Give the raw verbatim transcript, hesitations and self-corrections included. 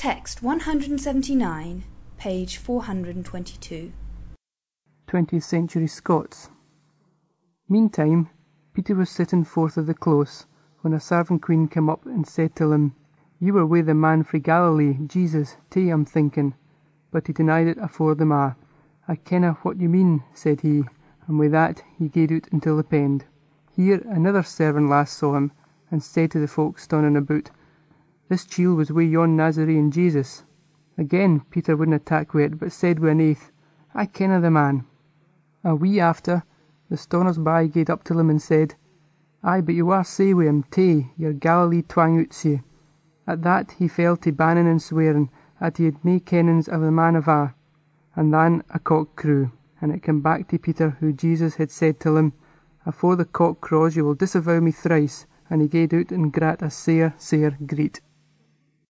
Text one hundred seventy-nine, page four hundred twenty-two. twentieth century Scots. Meantime, Peter was sitting forth of the close, when a servant queen came up and said to him, "You were wi' the man frae Galilee, Jesus, too, I'm thinking." But he denied it afore them a'. "I kenna what you mean," said he, and with that he gaed out until the pend. Here another servant lass saw him, and said to the folk standing about, "This chield was wi' yon Nazarene Jesus." Again Peter wouldna tak wi' it, but said wi' an aith, "I kenna the man." A wee after, the stonners by gaed up to him and said, "Aye, but you war sae wi' him too, your Galilee twang oot you." At that he fell to banning and swearing that he had nae kennings of the man ava. And then a cock crew, and it came back to Peter how Jesus had said to him, "Afore the cock crows you will disavow me thrice," and he gaed out and grat a sair, sair greet.